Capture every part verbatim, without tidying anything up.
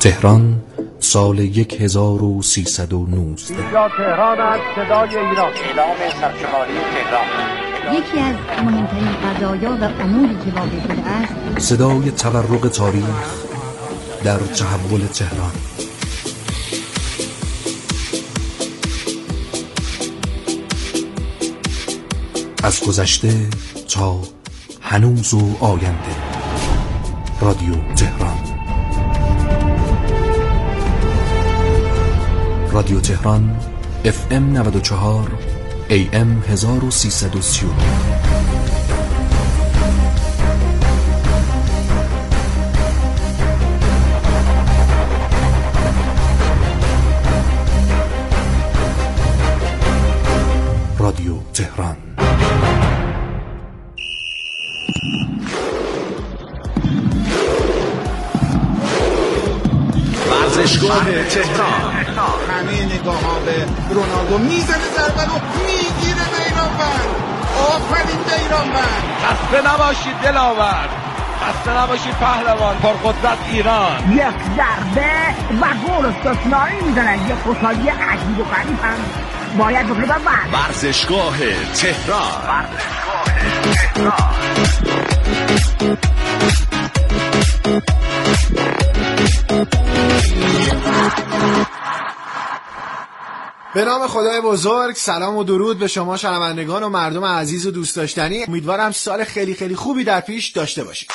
تهران سال هزار و سیصد و نوزده. اینجا تهران است، صدای ایران. اعلام سرشماری تهران. یکی از مهمترین قضایا و اموری که واقع شده است صدای تورق تاریخ در تحول تهران. از گذشته تا هنوز و آینده. رادیو تهران. رادیو تهران اف ام نود و چهار ای ام هزار و سیصد و سی و نه. رادیو تهران. ورزشگاه تهران. همه نگاه ها به رونالدو، میزنه ضربه رو میگیره بیرانوند. آفرین بیرانوند. خسته نباشید دلاور، خسته نباشید پهلوان، پرقدرت ایران. یک ضربه و گل استثنایی میزنن. یک خوشحالی عجیب و غریب هم باید بکنه. بعد ورزشگاه تهران. ورزشگاه تهران. به نام خدای بزرگ، سلام و درود به شما شنوندگان و مردم عزیز و دوست داشتنی. امیدوارم سال خیلی خیلی خوبی در پیش داشته باشید.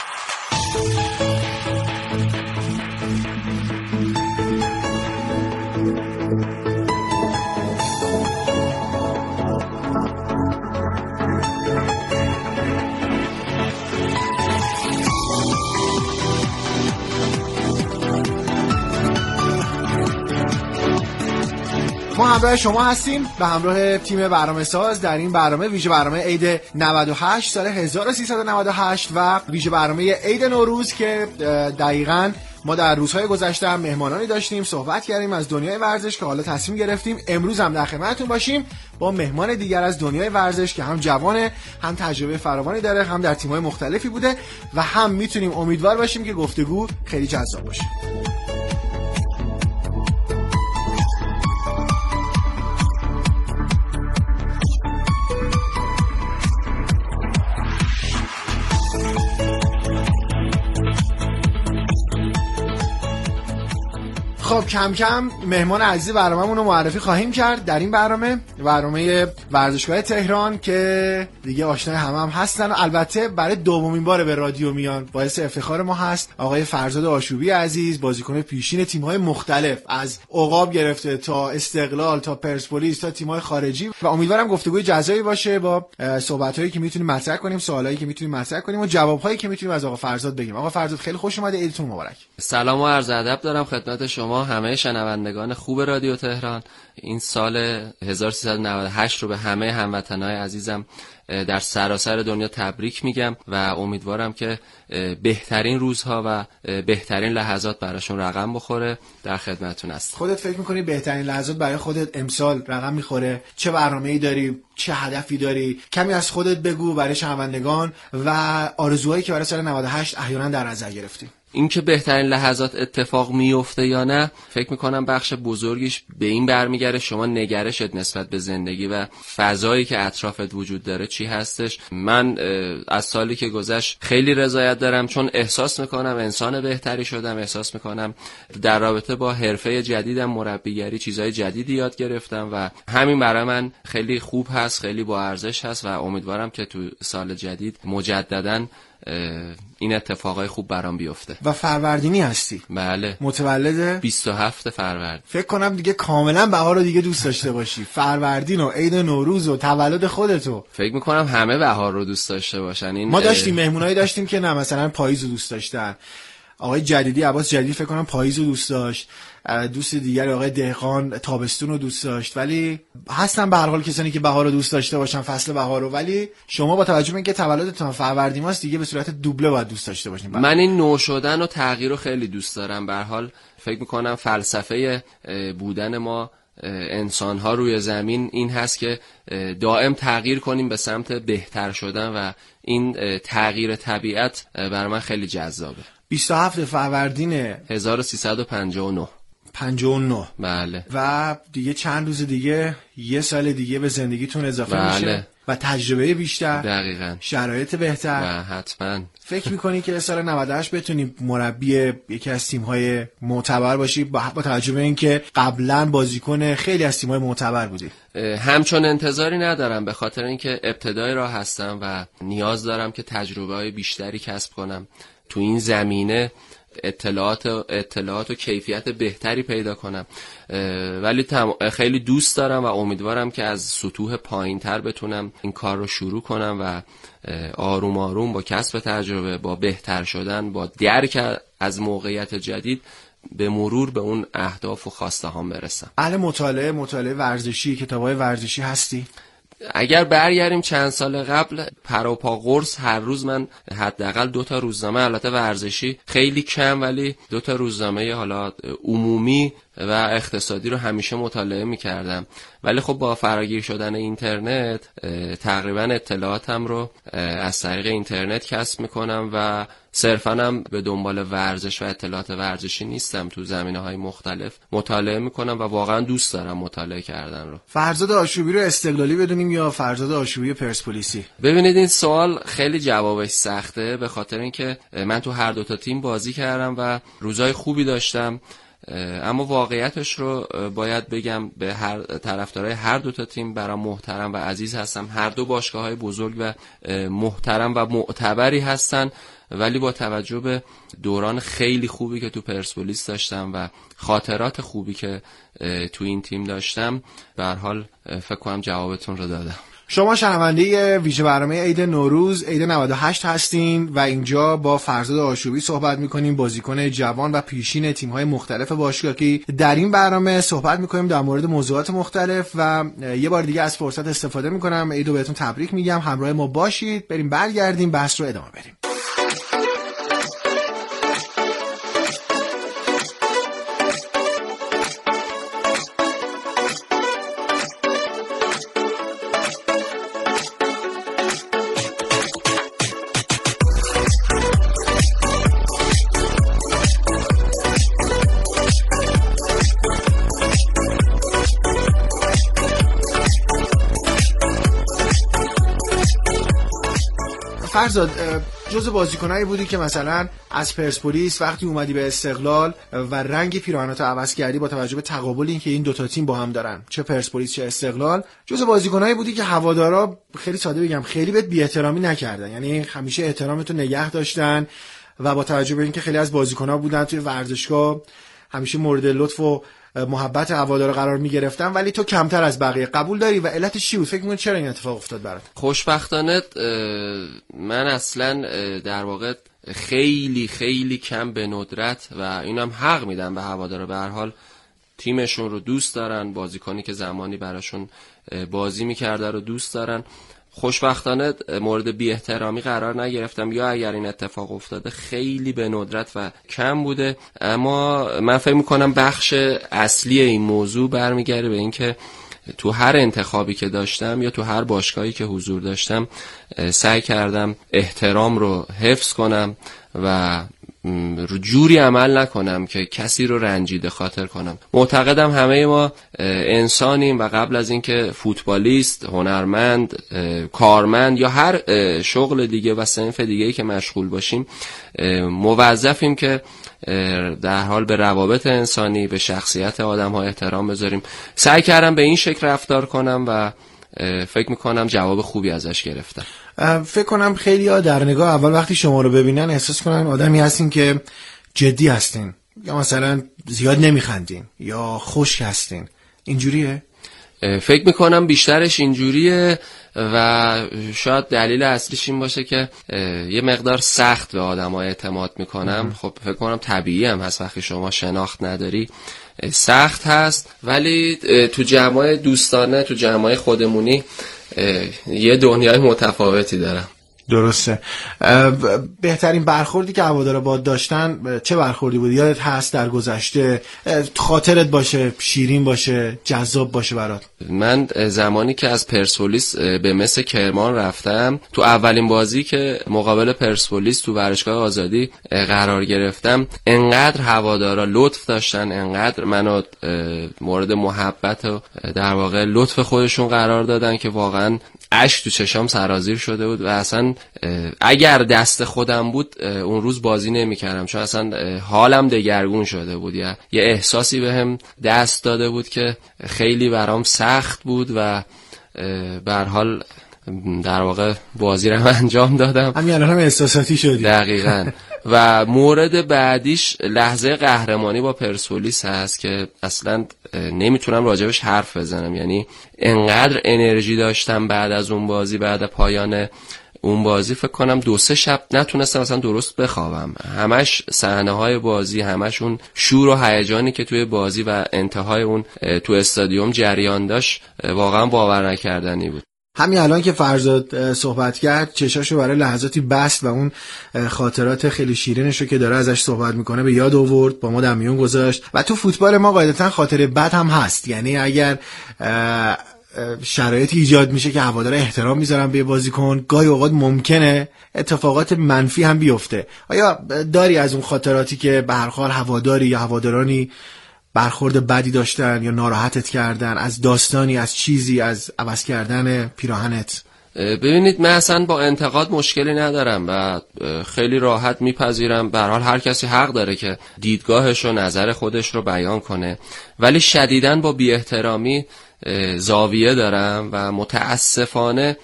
ما همراه شما هستیم به همراه تیم برنامه‌ساز در این برنامه، ویژه برنامه عید نود و هشت سال هزار و سیصد و نود و هشت و ویژه برنامه عید نوروز که دقیقاً ما در روزهای گذشته هم مهمانانی داشتیم، صحبت کردیم از دنیای ورزش که حالا تصمیم گرفتیم امروز هم در خدمتتون باشیم با مهمان دیگر از دنیای ورزش که هم جوانه، هم تجربه فراوانی داره، هم در تیم‌های مختلفی بوده و هم میتونیم امیدوار باشیم که گفتگو خیلی جذاب باشه. خب کم کم مهمان عزیز برنامه‌مون رو معرفی خواهیم کرد در این برنامه، برنامه ورزشگاه تهران که دیگه آشنای همه هم هستن و البته برای دومین بار به رادیو میان. باعث افتخار ما هست آقای فرزاد آشوبی عزیز، بازیکن پیشین تیم‌های مختلف از عقاب گرفته تا استقلال تا پرسپولیس تا تیم‌های خارجی و امیدوارم گفتگوی جذابی باشه با صحبت‌هایی که میتونیم مطرح کنیم، سوالایی که میتونیم مطرح کنیم و جواب‌هایی که میتونیم از آقا فرزاد بگیریم. آقا فرزاد خیلی خوش اومده، عیدتون مبارک. سلام و عرض ادب دارم خدمت شما همه شنوندگان خوب رادیو تهران. این سال هزار و سیصد و نود و هشت رو به همه هموطنای عزیزم در سراسر دنیا تبریک میگم و امیدوارم که بهترین روزها و بهترین لحظات براشون رقم بخوره. در خدمتتون هستم. خودت فکر میکنی بهترین لحظات برای خودت امسال رقم میخوره؟ چه برنامه‌ای داری؟ چه هدفی داری؟ کمی از خودت بگو برای شنوندگان و آرزوهایی که برای سال نود و هشت احیانا در نظر گرفتی. این که بهترین لحظات اتفاق میفته یا نه، فکر میکنم بخش بزرگیش به این برمیگره شما نگرشت نسبت به زندگی و فضایی که اطرافت وجود داره چی هستش. من از سالی که گذشت خیلی رضایت دارم چون احساس میکنم انسان بهتری شدم، احساس میکنم در رابطه با حرفه جدیدم، مربیگری، چیزهای جدیدی یاد گرفتم و همین برای من خیلی خوب هست، خیلی با ارزش هست و امیدوارم که تو سال جدید مجدداً این اتفاقای خوب برام بیفته. و فروردینی هستی؟ بله. متولد بیست و هفتم فروردین. فکر کنم دیگه کاملا بهار رو دیگه دوست داشته باشی. فروردین و عید نوروز و تولد خودتو. فکر میکنم همه بهار رو دوست داشته باشن. این ما داشتیم مهمونایی داشتیم که نه مثلا پاییز رو دوست داشتن. آقای جدیدی، عباس جدیدی فکر کنم پاییز رو دوست داشت. دوست دیگر آقای دهقان تابستون رو دوست داشت. ولی هستن به هر حال کسانی که بهار رو دوست داشته باشن، فصل بهار رو، ولی شما با توجه به اینکه تولدتون فروردین ماست دیگه به صورت دوبله باید دوست داشته باشین. من این نو شدن و تغییر رو خیلی دوست دارم. به هر حال فکر می‌کنم فلسفه بودن ما انسان ها روی زمین این هست که دائم تغییر کنیم به سمت بهتر شدن و این تغییر طبیعت برای من خیلی جذابه. بیست و هفت فروردین هزار و سیصد و پنجاه و نه. پنجاه و نه. بله. و دیگه چند روز دیگه یه سال دیگه به زندگیتون اضافه بله. میشه و تجربه بیشتر، دقیقاً، شرایط بهتر. و حتما فکر میکنی که سال نود و هشت بتونی مربی یکی از تیم‌های معتبر باشی با توجه به اینکه قبلا بازیکن خیلی از تیم‌های معتبر بودی؟ همچون انتظاری ندارم، به خاطر اینکه ابتدای راه هستم و نیاز دارم که تجربه‌های بیشتری کسب کنم تو این زمینه، اطلاعات اطلاعات و کیفیت بهتری پیدا کنم. ولی خیلی دوست دارم و امیدوارم که از سطوح پایین‌تر بتونم این کار رو شروع کنم و آروم آروم با کسب تجربه، با بهتر شدن، با درک از موقعیت جدید به مرور به اون اهداف و خواسته هام برسم. اهل مطالعه مطالعه ورزشی، کتابای ورزشی هستی؟ اگر برگردیم چند سال قبل، پروپا قرص هر روز من حداقل دو تا روزنامه، البته ورزشی خیلی کم، ولی دو تا روزنامه حالا عمومی و اقتصادی رو همیشه مطالعه می‌کردم. ولی خب با فراگیر شدن اینترنت تقریبا اطلاعاتم رو از طریق اینترنت کسب می‌کنم و صرفاً هم به دنبال ورزش و اطلاعات ورزشی نیستم، تو زمینه‌های مختلف مطالعه می‌کنم و واقعاً دوست دارم مطالعه کردن رو. فرزاد آشوبی رو استقلالی بدونیم یا فرزاد آشوبی پرسپولیسی؟ ببینید این سوال خیلی جوابش سخته، به خاطر اینکه من تو هر دو تا تیم بازی کردم و روزای خوبی داشتم، اما واقعیتش رو باید بگم به هر طرفدارای هر دو تا تیم برام محترم و عزیز هستم. هر دو باشگاه‌های بزرگ و محترم و معتبری هستن، ولی با توجه به دوران خیلی خوبی که تو پرسپولیس داشتم و خاطرات خوبی که تو این تیم داشتم، به هر حال فکر کنم جوابتون رو دادم. شما شنونده ویژه برنامه عید نوروز عید نود و هشت هستین و اینجا با فرزاد آشوبی صحبت میکنیم، بازیکن جوان و پیشین تیم‌های مختلف باشگاهی. در این برنامه صحبت میکنیم در مورد موضوعات مختلف و یه بار دیگه از فرصت استفاده میکنم عیدو بهتون تبریک میگم. همراه ما باشید، بریم برگردیم بحث رو ادامه بدیم. فرزاد، جزء بازیکنایی بودی که مثلا از پرسپولیس وقتی اومدی به استقلال و رنگ پیراهناتو عوض کردی با توجه به تقابلی که این دوتا تیم با هم دارن، چه پرسپولیس چه استقلال، جزء بازیکنایی بودی که هوادارا خیلی ساده بگم خیلی بهت بی‌احترامی نکردن، یعنی همیشه احترامتو نگه داشتن و با توجه به اینکه خیلی از بازیکن‌ها بودن توی ورزشگاه همیشه مورد لطف و محبت هوادارا قرار می‌گرفتن، ولی تو کمتر از بقیه. قبول داری و علتش چی بود؟ فکر می‌کنی چرا این اتفاق افتاد برات؟ خوشبختانه من اصلا در واقع خیلی خیلی کم به ندرت و اینم حق میدم به هوادارا، به هر حال تیمشون رو دوست دارن، بازیکنی که زمانی براشون بازی می‌کرده رو دوست دارن. خوشبختانه مورد بی احترامی قرار نگرفتم، یا اگر این اتفاق افتاده خیلی به ندرت و کم بوده. اما من فکر میکنم بخش اصلی این موضوع برمیگرده به این که تو هر انتخابی که داشتم یا تو هر باشگاهی که حضور داشتم سعی کردم احترام رو حفظ کنم و جوری عمل نکنم که کسی رو رنجیده خاطر کنم. معتقدم همه ما انسانیم و قبل از اینکه فوتبالیست، هنرمند، کارمند یا هر شغل دیگه و صنف دیگه‌ای که مشغول باشیم موظفیم که در حال به روابط انسانی، به شخصیت آدم‌ها احترام بذاریم. سعی کردم به این شکل رفتار کنم و فکر میکنم جواب خوبی ازش گرفتم. فکر کنم خیلی ها در نگاه اول وقتی شما رو ببینن احساس کنن آدمی هستین که جدی هستین یا مثلا زیاد نمیخندین یا خشک هستین. اینجوریه؟ فکر میکنم بیشترش اینجوریه و شاید دلیل اصلیش این باشه که یه مقدار سخت به آدم‌ها اعتماد میکنم. خب فکر کنم طبیعی هم هست وقتی شما شناخت نداری سخت هست، ولی تو جمعای دوستانه، تو جمعای خودمونی یه دنیای متفاوتی دارم. درسته. بهترین برخوردی که هوادارا با داشتن چه برخوردی بود؟ یادت هست در گذشته؟ خاطرت باشه، شیرین باشه، جذاب باشه برات. من زمانی که از پرسپولیس به مس کرمان رفتم، تو اولین بازی که مقابل پرسپولیس تو ورزشگاه آزادی قرار گرفتم، انقدر هوادارا لطف داشتن، انقدر منو مورد محبت و در واقع لطف خودشون قرار دادن که واقعا اشک تو چشام سرازیر شده بود و اصلا اگر دست خودم بود اون روز بازی نمی‌کردم، چون اصلا حالم دگرگون شده بود. یا یه احساسی بهم دست داده بود که خیلی برام سخت بود و به هر حال در واقع بازی رو انجام دادم. همین الان هم احساساتی شدی. دقیقاً. و مورد بعدیش لحظه قهرمانی با پرسپولیس هست که اصلا نمیتونم راجبش حرف بزنم. یعنی انقدر انرژی داشتم بعد از اون بازی، بعد پایان اون بازی فکر کنم دو سه شب نتونستم اصلا درست بخوابم. همش صحنه های بازی، همش اون شور و هیجانی که توی بازی و انتهای اون تو استادیوم جریان داشت واقعا باور نکردنی بود. همین الان که فرزاد صحبت کرد چشاشو برای لحظاتی بست و اون خاطرات خیلی شیرینشو که داره ازش صحبت میکنه به یاد آورد، با ما در میون گذاشت. و تو فوتبال ما قاعدتا خاطره بد هم هست، یعنی اگر شرایطی ایجاد میشه که هوادارا احترام میذارن به بازیکن، گاهی اوقات ممکنه اتفاقات منفی هم بیفته. آیا داری از اون خاطراتی که به هر حال هواداری یا هوادارانی برخورد بدی داشتن یا ناراحتت کردن، از داستانی، از چیزی، از عوض کردن پیراهنت؟ ببینید من اصلا با انتقاد مشکلی ندارم و خیلی راحت میپذیرم. به هر حال هر کسی حق داره که دیدگاهش و نظر خودش رو بیان کنه، ولی شدیداً با بی احترامی زاویه دارم و متاسفانه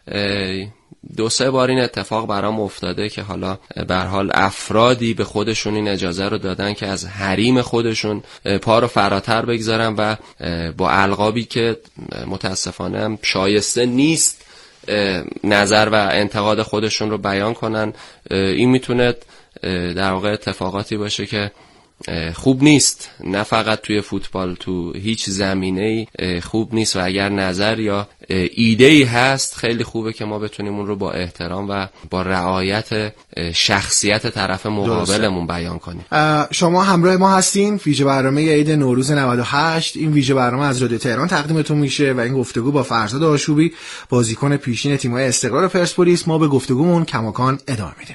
دو سه بار این اتفاق برام افتاده که حالا به هر حال افرادی به خودشون این اجازه رو دادن که از حریم خودشون پا رو فراتر بگذارن و با القابی که متاسفانه هم شایسته نیست نظر و انتقاد خودشون رو بیان کنن. این میتونه در واقع اتفاقاتی باشه که خوب نیست، نه فقط توی فوتبال، تو هیچ زمینه‌ای خوب نیست و اگر نظر یا ایده‌ای هست خیلی خوبه که ما بتونیم اون رو با احترام و با رعایت شخصیت طرف مقابلمون بیان کنیم. شما همراه ما هستین ویژه برنامه عید نوروز نود و هشت. این ویژه برنامه از رادیو تهران تقدیمتون میشه و این گفتگو با فرزاد آشوبی، بازیکن پیشین تیم‌های استقلال پرسپولیس. ما به گفتگومون کماکان ادامه میدیم.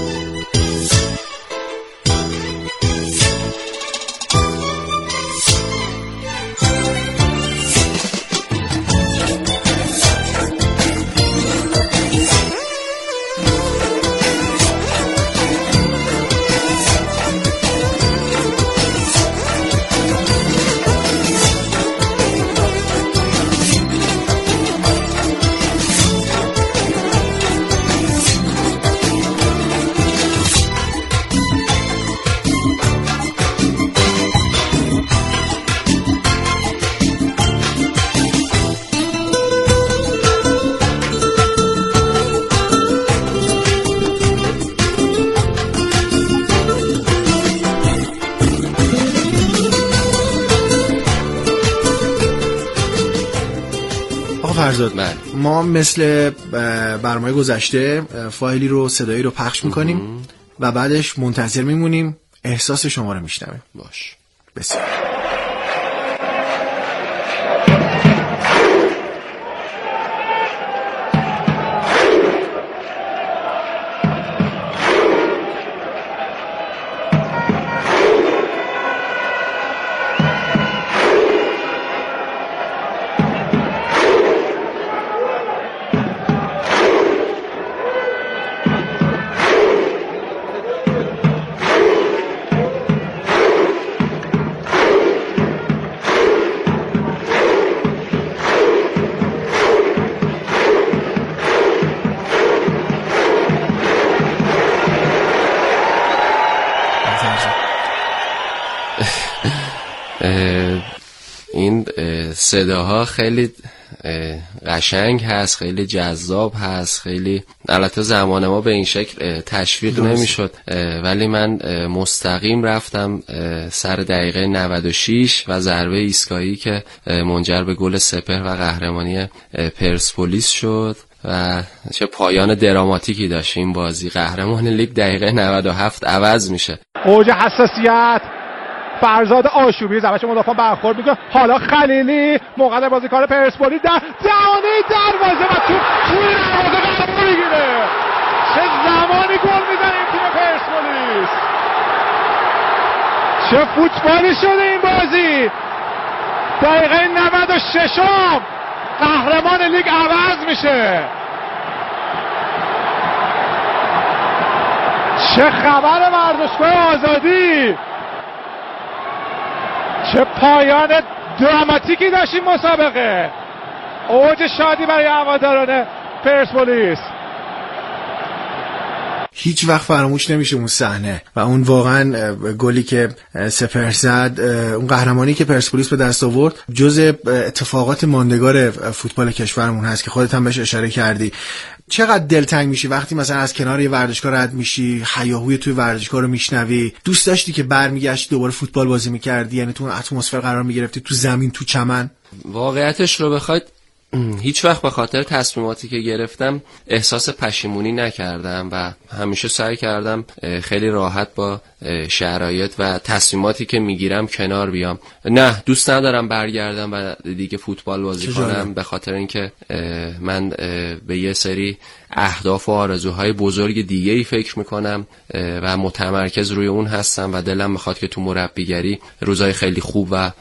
فرزاد، ما مثل برنامه گذشته فایلی رو، صدایی رو پخش میکنیم و بعدش منتظر میمونیم احساس شما رو میشنویم. باش. بسیار. این صداها خیلی قشنگ هست، خیلی جذاب هست، خیلی البته زمان ما به این شکل تشویق نمیشد، ولی من مستقیم رفتم سر دقیقه نود و شش و ضربه ایستگاهی که منجر به گل سپهر و قهرمانی پرسپولیس شد و چه پایان دراماتیکی داشت این بازی. قهرمان لیگ دقیقه نود و هفت عوض میشه. اوج حساسیت، فرزاد آشوبی زمش مدافع برخورد میکنه، حالا خلیلی موقع بازیکن پرسپولیس در دهانه دروازه و تو توی دروازه قرار میگیره. چه زمانی گل میزنه این تیم پرسپولیس، چه فوتبالی شده این بازی. دقیقه نود و شش قهرمان لیگ عوض میشه. چه خبر ورزشگاه آزادی، چه پایان دراماتیکی داشت این مسابقه. اوج شادی برای هواداران پرسپولیس. هیچ وقت فراموش نمیشه اون صحنه و اون واقعا گلی که سپر زد، اون قهرمانی که پرسپولیس به دست آورد، جزء اتفاقات ماندگار فوتبال کشورمون هست که خودت هم بهش اشاره کردی. چقدر دلتنگ میشی وقتی مثلا از کنار یه ورزشگاه رد میشی، هیاهوی توی ورزشگاه رو میشنوی. دوست داشتی که برمیگشتی دوباره فوتبال بازی میکردی؟ یعنی تو اون اتمسفر قرار میگرفتی، تو زمین، تو چمن؟ واقعیتش رو بخواید هیچ وقت به خاطر تصمیماتی که گرفتم احساس پشیمونی نکردم و همیشه سعی کردم خیلی راحت با شرایط و تصمیماتی که میگیرم کنار بیام. نه، دوست ندارم برگردم و دیگه فوتبال بازی کنم، به خاطر اینکه من به یه سری اهداف و آرزوهای بزرگ دیگه ای فکر میکنم و متمرکز روی اون هستم و دلم میخواد که تو مربیگری روزای خیلی خوب و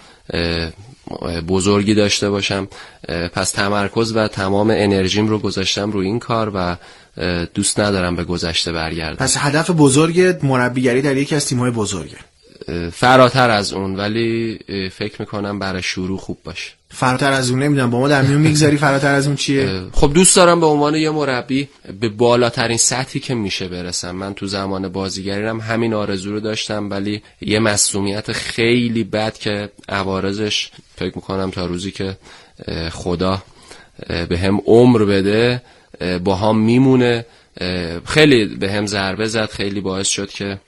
بزرگی داشته باشم. پس تمرکز و تمام انرژیم رو گذاشتم روی این کار و دوست ندارم به گذشته برگردم. پس هدف بزرگ مربیگری در یکی از تیم‌های بزرگه؟ فراتر از اون، ولی فکر میکنم برای شروع خوب باشه. فراتر از اون نمیدونم با ما در میون میگذاری. فراتر از اون چیه؟ خب دوست دارم به عنوان یه مربی به بالاترین سطحی که میشه برسم. من تو زمان بازیگریرم همین آرزو رو داشتم، ولی یه مسئولیت خیلی بد که عوارضش فکر میکنم تا روزی که خدا به هم عمر بده با هم میمونه. خیلی به هم ضربه زد، خیلی باعث شد که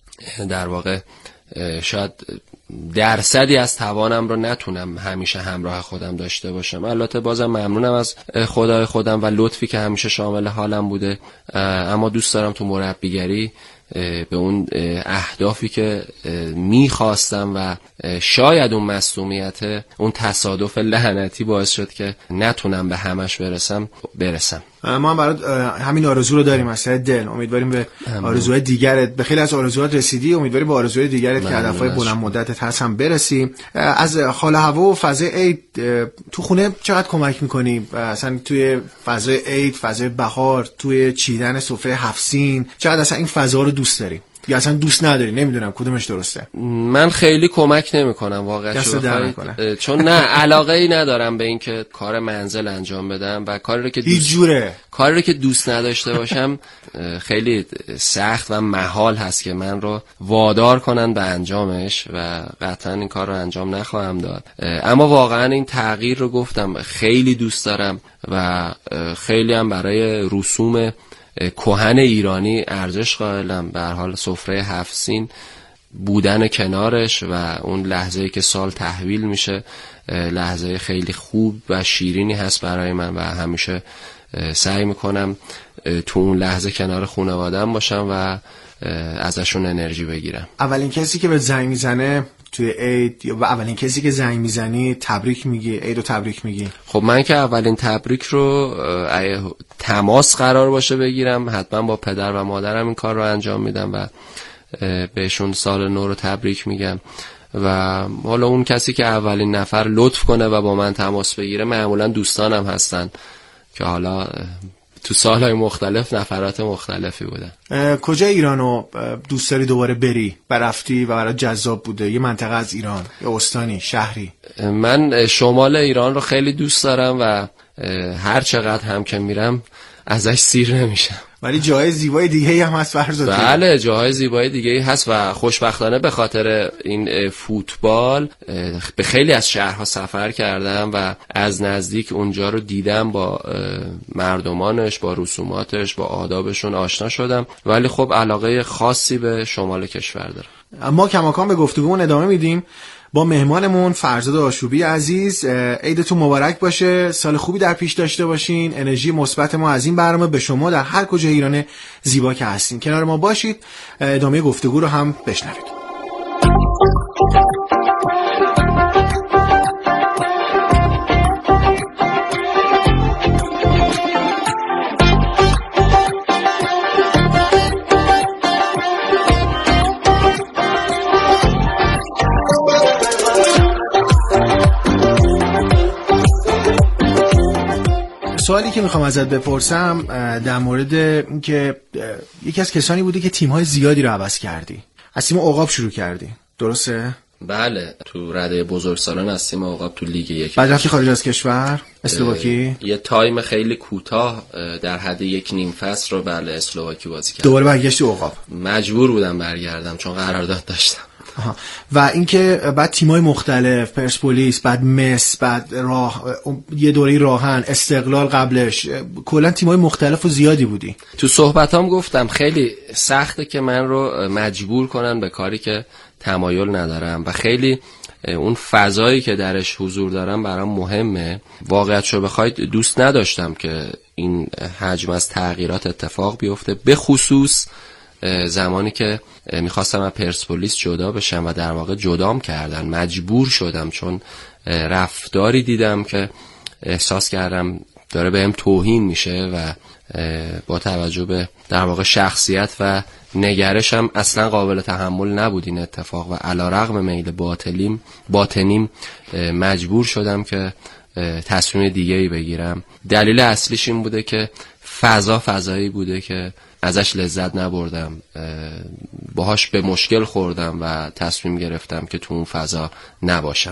در واقع شاید درصدی از توانم رو نتونم همیشه همراه خودم داشته باشم. البته بازم ممنونم از خدای خودم و لطفی که همیشه شامل حالم بوده، اما دوست دارم تو مربیگری به اون اهدافی که میخواستم و شاید اون مسئولیت، اون تصادف لعنتی باعث شد که نتونم به همش برسم برسم. ما هم برات همین آرزو رو داریم از ته دل. امیدواریم به آرزوهای دیگرت، به خیلی از آرزوهات رسیدی، امیدواریم به آرزوهای دیگرت که هدفهای بلند مدتت هست هم برسی. از حال هوا و فضای عید تو خونه چقدر کمک میکنی؟ اصلا توی فضای عید، فضای بهار، توی چیدن سفره هفت سین، چقدر اصلا این فضا رو دوست داری یا اصلا دوست نداری؟ نمیدونم کدومش درسته. من خیلی کمک نمیکنم واقعا، چون نه علاقه ای ندارم به این که کار منزل انجام بدم و کاری رو که هیچ جوره کاری رو که دوست نداشته باشم خیلی سخت و محال هست که من رو وادار کنن به انجامش و قطعا این کار رو انجام نخواهم داد. اما واقعا این تغییر رو گفتم خیلی دوست دارم و خیلی هم برای رسوم کهن ایرانی ارزش قائلم. به هر حال سفره هفت سین بودن کنارش و اون لحظه‌ای که سال تحویل میشه لحظه خیلی خوب و شیرینی هست برای من و همیشه سعی میکنم تو اون لحظه کنار خانواده‌ام باشم و ازشون انرژی بگیرم. اولین کسی که به زنگ میزنه توی عید یا اولین کسی که زنگ میزنی تبریک میگی، عیدو تبریک میگی؟ خب من که اولین تبریک رو تماس قرار باشه بگیرم حتما با پدر و مادرم این کار رو انجام میدم و بهشون سال نو رو تبریک میگم و حالا اون کسی که اولین نفر لطف کنه و با من تماس بگیره معمولا دوستانم هستن که حالا تو سالهای مختلف نفرات مختلفی بودن. کجا ایرانو دوست داری دوباره بری؟ برفتی و برای جذاب بوده؟ یه منطقه از ایران یا استانی، شهری؟ من شمال ایران رو خیلی دوست دارم و هر چقدر هم که میرم ازش سیر نمیشم. ولی جای زیبای دیگه هم هست فرزاد؟ بله جای زیبای دیگه هست و خوشبختانه به خاطر این فوتبال به خیلی از شهرها سفر کردم و از نزدیک اونجا رو دیدم، با مردمانش، با رسوماتش، با آدابشون آشنا شدم، ولی خب علاقه خاصی به شمال کشور دارم. ما کماکان به گفتگومون ادامه میدیم. با مهمانمون فرزاد آشوبی عزیز. عیدتون مبارک باشه، سال خوبی در پیش داشته باشین. انرژی مثبت ما از این برنامه به شما در هر کجا ایران زیبا که هستین. کنار ما باشید، ادامه گفتگو رو هم بشنوید. سوالی که میخوام ازت بپرسم در مورد اینکه یکی از کسانی بودی که تیم‌های زیادی رو عوض کردی. از تیم عقاب شروع کردی، درسته؟ بله، تو رده بزرگسالان از تیم عقاب تو لیگ یک. بعد رفتی خارج از کشور، اسلواکی؟ یه تایم خیلی کوتاه در حد یک نیم فصل رو بله اسلواکی بازی کردم. دوباره برگشتی عقاب؟ مجبور بودم برگردم چون قرارداد داشتم. آها. و اینکه بعد تیمای مختلف، پرسپولیس، بعد مس، بعد راه، یه دوره راهن، استقلال قبلش، کلا تیمای مختلف و زیادی بودی. تو صحبتام گفتم خیلی سخته که من رو مجبور کنن به کاری که تمایل ندارم و خیلی اون فضایی که درش حضور دارم برام مهمه. واقعیتشو بخواید دوست نداشتم که این حجم از تغییرات اتفاق بیفته، به خصوص زمانی که میخواستم از پرسپولیس جدا بشم و در واقع جدام کردن. مجبور شدم چون رفتاری دیدم که احساس کردم داره بهم توهین میشه و با توجه به در واقع شخصیت و نگرشم اصلا قابل تحمل نبود این اتفاق و علیرغم میل باطلیم باطنیم مجبور شدم که تصمیم دیگه‌ای بگیرم. دلیل اصلیش این بوده که فضا فضایی بوده که ازش لذت نبردم، باهاش به مشکل خوردم و تصمیم گرفتم که تو اون فضا نباشم.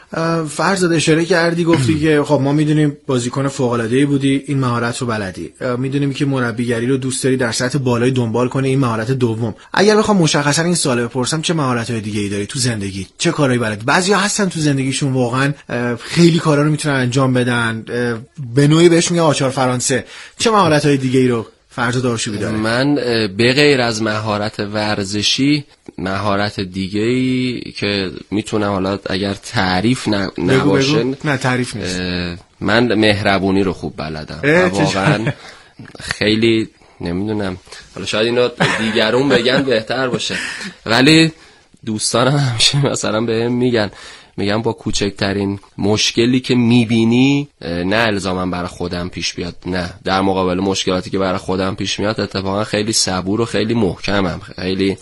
فرزاد اشاره کردی، گفتی که خب ما میدونیم بازیکن فوق‌العاده‌ای بودی، این مهارت رو بلدی، میدونیم که مربیگری رو دوست داری در سطح بالای دنبال کنی، این مهارت دوم. اگر بخوام مشخصا این سوال بپرسم چه مهارت‌های دیگه‌ای داری تو زندگی؟ چه کارهایی بلدی؟ بعضیا هستن تو زندگیشون واقعا خیلی کارا رو میتونن انجام بدن، به نوعی بهش میگن آچار فرانسه. چه مهارت‌های دیگه‌ای رو فرزاد آشوبی داره؟ من به غیر از مهارت ورزشی مهارت دیگه‌ای که میتونم حالا اگر تعریف ن... نباشه بگو بگو. نه تعریف نیست. من مهربونی رو خوب بلدم واقعا خیلی نمیدونم، حالا شاید اینو دیگرون بگن بهتر باشه ولی دوستانم همیشه مثلا بهم میگن میگم با کوچکترین مشکلی که میبینی نه الزاما برای خودم پیش بیاد، نه در مقابل مشکلاتی که برای خودم پیش میاد اتفاقا خیلی صبور و خیلی محکمم، خیلی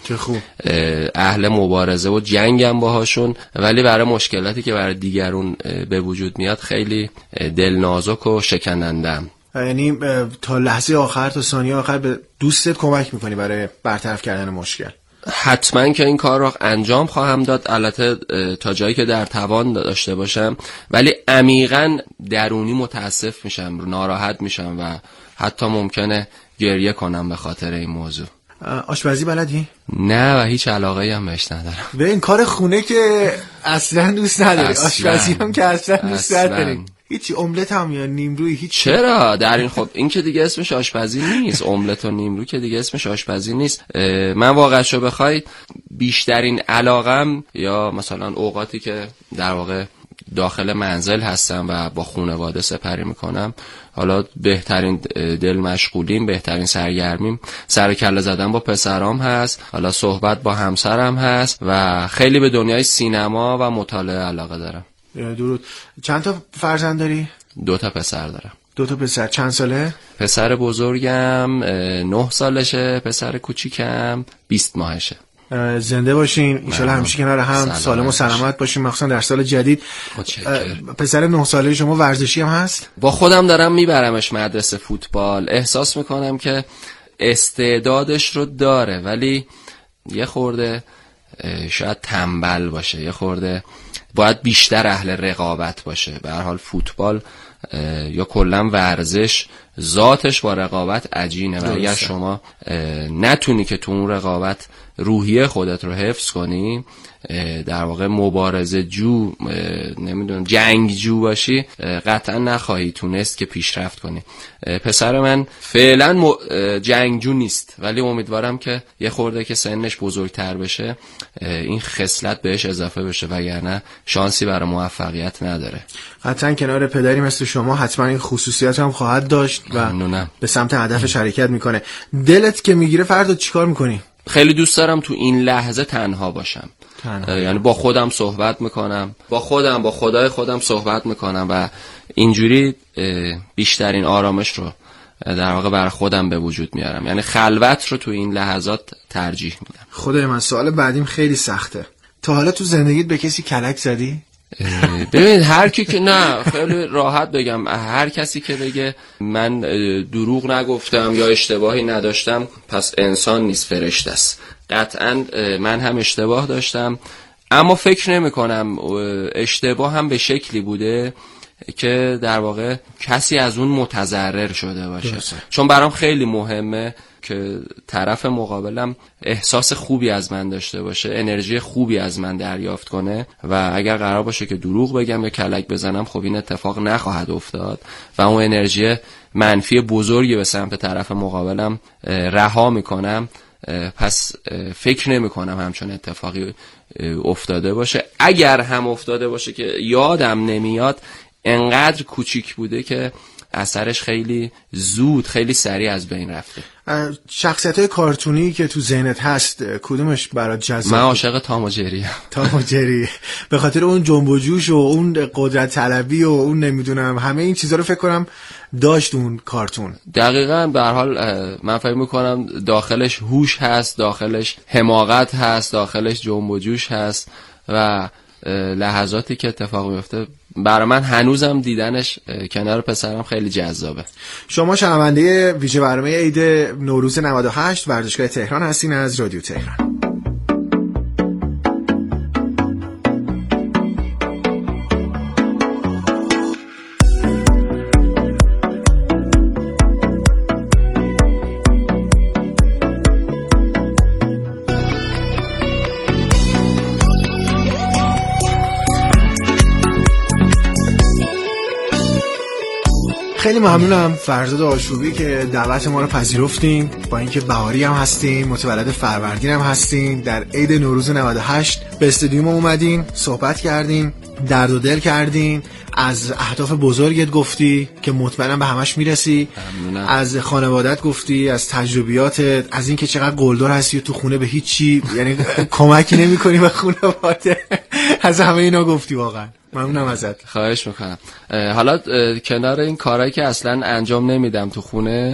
اهل مبارزه و جنگم باهاشون، ولی برای مشکلاتی که برای دیگرون به وجود میاد خیلی دلنازک و شکنندم. یعنی تا لحظه آخر، تا ثانیه آخر به دوستت کمک میکنی برای برطرف کردن مشکل؟ حتما که این کار رو انجام خواهم داد، البته تا جایی که در توان داشته باشم، ولی عمیقاً درونی متاسف میشم، ناراحت میشم و حتی ممکنه گریه کنم به خاطر این موضوع. آشپزی بلدی؟ نه و هیچ علاقه‌ای هم بهش ندارم. به این کار خونه که اصلا دوست نداری، آشپزی هم که اصلا دوست نداری. هیچی املت هم یا نیمرویی هیچ؟ چرا؟ در این خب این که دیگه اسمش آشپزی نیست، املت و نیمرو که دیگه اسمش آشپزی نیست. من واقعا بخواید بیشترین علاقم یا مثلا اوقاتی که در واقع داخل منزل هستم و با خانواده سپری میکنم، حالا بهترین دل مشغولیم، بهترین سرگرمیم سر کله زدن با پسرام هست، حالا صحبت با همسرم هست و خیلی به دنیای سینما و مطالعه علاقه دارم. درود. چند تا فرزند داری؟ دو تا پسر دارم. دو تا پسر. چند ساله؟ پسر بزرگم نه سالشه، پسر کوچیکم بیست ماهشه. زنده باشین انشالله، همیشه کنار هم سالم و سلامت باشین، مخصوصا در سال جدید. پسر نه ساله شما ورزشی هم هست؟ با خودم دارم میبرمش مدرسه فوتبال، احساس میکنم که استعدادش رو داره ولی یه خورده شاید تنبل باشه، یه خورده باید بیشتر اهل رقابت باشه. به هر حال فوتبال یا کلا ورزش ذاتش با رقابت عجینه و اگر شما نتونی که تو اون رقابت روحیه خودت رو حفظ کنی، در واقع مبارزه جو، نمیدونم جنگ جو باشی، قطعا نخواهی تونست که پیشرفت کنی. پسر من فعلا م... جنگجو نیست، ولی امیدوارم که یه خورده که سنش بزرگتر بشه این خصلت بهش اضافه بشه، وگرنه شانسی برای موفقیت نداره. قطعا کنار پدری مثل شما حتما این خصوصیات هم خواهد داشت و ممنونم. به سمت هدفش حرکت میکنه. دلت که میگیره فردا چیکار میکنی؟ خیلی دوست دارم تو این لحظه تنها باشم، تنها. یعنی با خودم صحبت میکنم، با خودم با خدای خودم صحبت میکنم و اینجوری بیشترین آرامش رو در واقع بر خودم به وجود میارم. یعنی خلوت رو تو این لحظات ترجیح میدم. خدای من سوال بعدیم خیلی سخته. تا حالا تو زندگیت به کسی کلک زدی؟ ببینید هر کی که نه، خیلی راحت بگم، هر کسی که بگه من دروغ نگفتم یا اشتباهی نداشتم پس انسان نیست، فرشته است. قطعا من هم اشتباه داشتم، اما فکر نمی کنم اشتباه هم به شکلی بوده که در واقع کسی از اون متضرر شده باشه. درسته. چون برام خیلی مهمه که طرف مقابلم احساس خوبی از من داشته باشه، انرژی خوبی از من دریافت کنه و اگر قرار باشه که دروغ بگم یا کلک بزنم خب این اتفاق نخواهد افتاد و اون انرژی منفی بزرگی به سمت طرف مقابلم رها میکنم. پس فکر نمی کنم همچون اتفاقی افتاده باشه. اگر هم افتاده باشه که یادم نمیاد، انقدر کوچیک بوده که اثرش خیلی زود خیلی سریع از بین رفته. شخصیت‌های کارتونی که تو ذهنت هست کدومش برات جذاب؟ من عاشق تام و جری ام. تام و جری به خاطر اون جنب و جوش و اون قدرت طلبی و اون نمیدونم همه این چیزا رو فکر کنم داشت اون کارتون. دقیقاً. به هر حال من فکر می‌کنم داخلش هوش هست، داخلش حماقت هست، داخلش جنب و جوش هست و لحظاتی که اتفاق میفته برای من هنوزم دیدنش کنار پسرم خیلی جذابه. شما شنونده ویژه برنامه عید نوروز نود و هشت ورزشگاه تهران هستین از رادیو تهران. خیلی ممنونم فرزاد آشوبی که دعوت ما رو پذیرفتین. با اینکه بهاری هم هستین، متولد فروردین هم هستین، در عید نوروز نود و هشت به استودیوم اومدین، صحبت کردین، درد و دل کردین، از اهداف بزرگت گفتی که مطمئنم به همش میرسی. ممنونم. از خانوادت گفتی، از تجربیاتت، از اینکه چقدر قلدر هستی و تو خونه به هیچی یعنی کمکی نمی‌کنی به خانواده. از همه اینا گفتی. واقعا ممنونم ازت. خواهش میکنم. حالا کنار این کارهایی که اصلا انجام نمیدم تو خونه،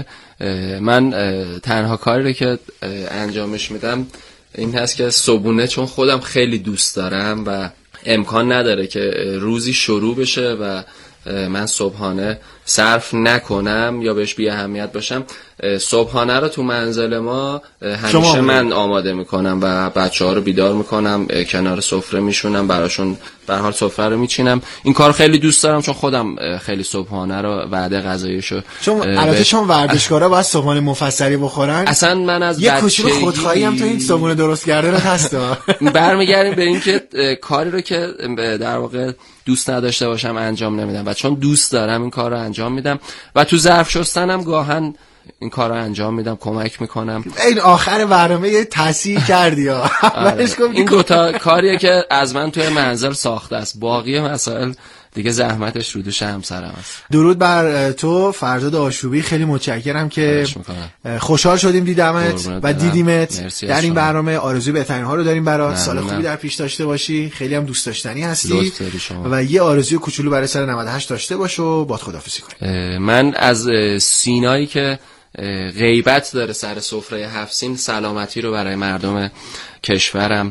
من تنها کاری که انجامش میدم این هست که صبحونه، چون خودم خیلی دوست دارم و امکان نداره که روزی شروع بشه و من صبحانه صرف نکنم یا بهش بی اهمیت باشم. صبحانه رو تو منزل ما همیشه من آماده میکنم و بچه‌ها رو بیدار میکنم، کنار سفره میشونم، براشون به هر حال سفره رو میچینم. این کار خیلی دوست دارم چون خودم خیلی صبحانه رو وعده غذاییشو، چون البته چون ورزشکارا باید صبحانه مفصلی بخورن. اصلا من از یه کوچولو خودخواهی هم تو این صبحونه درست کردنت هست. برمیگردیم به این که کاری رو که در واقع دوست نداشته باشم انجام نمیدم و چون دوست دارم این کار رو انجام میدم و تو ظرف شستنم گاهن این کار رو انجام میدم، کمک میکنم. این آخر برنامه یه تصحیح کردی ها. این دوتا کاریه که از من توی منزل ساخته است، باقی مسائل دیگه زحمتش رو دوش همسرم است. درود بر تو فرزاد آشوبی. خیلی متشکرم که خوشحال شدیم دیدمت و دیدیمت در این برنامه. آرزوی بهترین ها رو داریم برات. سال خوبی در پیش داشته باشی. خیلی هم دوست داشتنی هستی و یه آرزوی کوچولو برای سال نود و هشت داشته باش و باد خداحافظی کنیم. من از سینایی که غیبت داره سر سفره هفسین سلامتی رو برای مردم کشورم،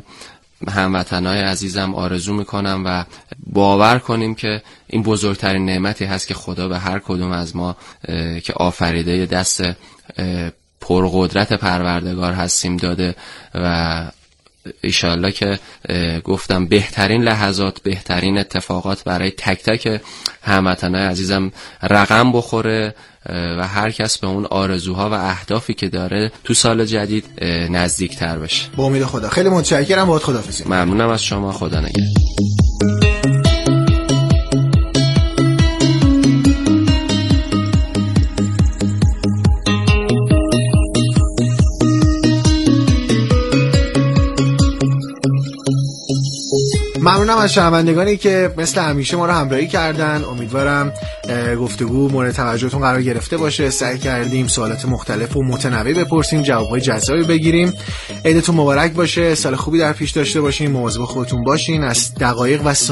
هموطنای عزیزم آرزو میکنم و باور کنیم که این بزرگترین نعمتی هست که خدا به هر کدوم از ما که آفریده دست پرقدرت پروردگار هستیم داده و ایشالله که گفتم بهترین لحظات، بهترین اتفاقات برای تک تک هموطنای عزیزم رقم بخوره و هر کس به اون آرزوها و اهدافی که داره تو سال جدید نزدیکتر بشه. با امید خدا. خیلی متشکرم. باهات خداحافظی. ممنونم از شما. خدا نگهدار. ممنونم از شنوندگانی که مثل همیشه ما رو همراهی کردن. امیدوارم گفتگو مورد توجهتون قرار گرفته باشه. سعی کردیم سوالات مختلف و متنوع بپرسیم، جوابهای جذابی بگیریم. عیدتون مبارک باشه. سال خوبی در پیش داشته باشین. مواظب خودتون باشین. از دقایق و